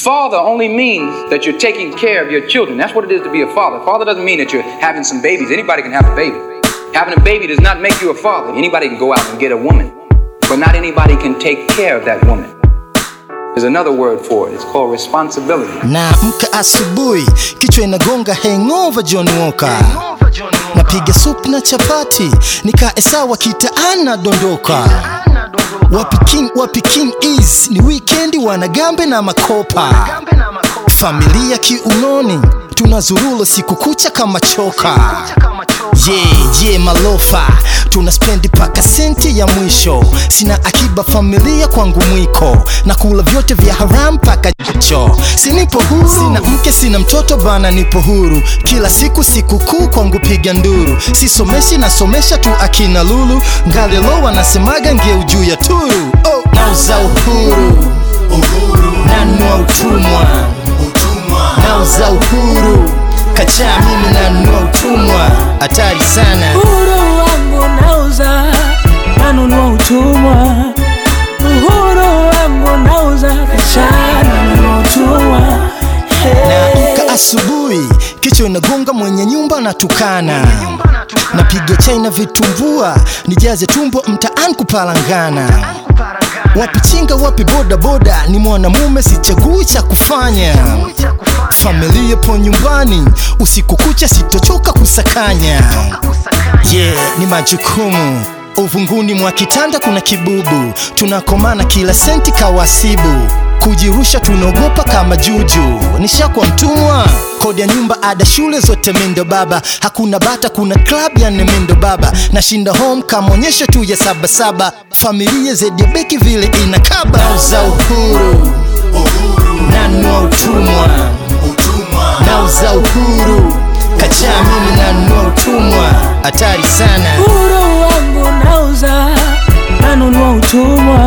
Father only means that you're taking care of your children. That's what it is to be a father. Father doesn't mean that you're having some babies. Anybody can have a baby. Having a baby does not make you a father. Anybody can go out and get a woman, but not anybody can take care of that woman. There's another word for it. It's called responsibility. Naamka asubuhi, kichwa inagonga hangover John Walker. Napiga soup na chapati, nikae sawa kitaana dondoka. Wapi king is, ni weekendi wanagambe na makopa. Familia kiunoni, tunazurulo siku kucha kama choka. Yeah, malofa, tunaspendi paka senti ya mwisho. Sina akiba familia kwangu mwiko, na kula vyote vya haram paka jicho. Sinipo huru, sina mke sina mtoto bana nipo huru. Kila siku sikukuu kwangu piga nduru. Sisomeshi nasomesha tu akina lulu. Ngalelo wanasemaga ngeu juu ya turu. Oh, nauza uhuru, nanua utumwa. Nauza uhuru, kacha mimi nanua utumwa. Hatari sana. Uhuru wangu nauza, nanunua utumwa. Uhuru wangu nauza, kacha nanunua utumwa. Naamka asubuhi, kichwa inagonga mwenye nyumba natukana. Napiga chai na vitumbua, nijaze tumbo mtaani kupalangana. Wapi chinga wapi boda boda, ni mwanamume sichagui cha kufanya. Familia po nyumbani, usiku kucha sitochoka kusakanya. Yeah, ni majukumu. Uvunguni mwa kitanda kuna kibubu. Tunakomana kila senti kawasibu. Kujirusha tunogopa kama juju. Nishakuwa mtumwa. Kodi ya nyumba ada shule zote mindo baba. Hakuna bata kuna club ya mindo baba. Nashinda home kamonyesha tu ya saba. Familia zedi ya beki vile inakaba. Nauza uhuru, nanua utumwa. Nauza uhuru, kacha mimi nanua utumwa. Hatari sana. Uhuru wangu nauza, nanunua utumwa.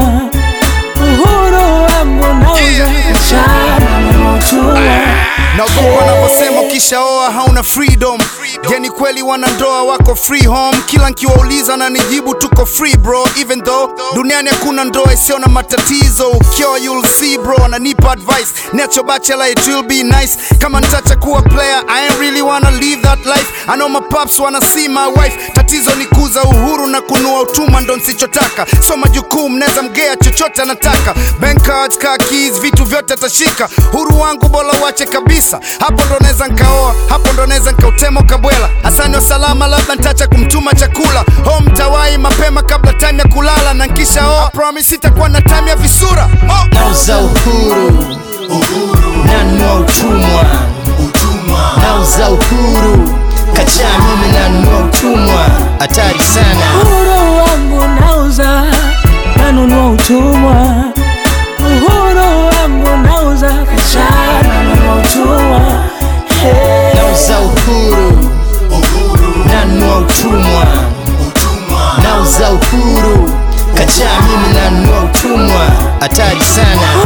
Uhuru wangu nauza, kacha nanunua utumwa. Naogopa wanaposema ukishaoa hauna freedom. Yani kweli wanandoa wako free home. Kila nkiwauliza na nijibu tuko free bro. Even though duniani hakuna ndoa isio na matatizo. Ukioa you'll see bro, ananipa advice. Natural bachelor it will be nice. Kama nitacha kuwa player I ain't really wanna live that life. I know my pops wanna see my wife. Tatizo ni kuza uhuru na kunua utumwa ndo nsichotaka. So majukumu neza mgea chochote anataka. Bank cards, car keys, vitu vyote tashika. Huru wangu bola wache kabisa. Hapo ndo neza nkaoa, hapo ndo neza nkautemo kabwela. Asani wa salama labda ntacha kumtuma chakula. Home tawai mapema kabla time ya kulala. Na nkisha oa promise itakuwa na time ya visura. Nauza uhuru, nanua utumwa. Nauza uhuru, kacha mimi nanua utumwa. Hatari sana. Uhuru wangu nauza, nanunua utumwa. Uhuru wangu nauza, kacha nanunua utumwa. Nauza uhuru, nanua utumwa. Nauza uhuru, kacha mimi nanua utumwa. Hatari sana.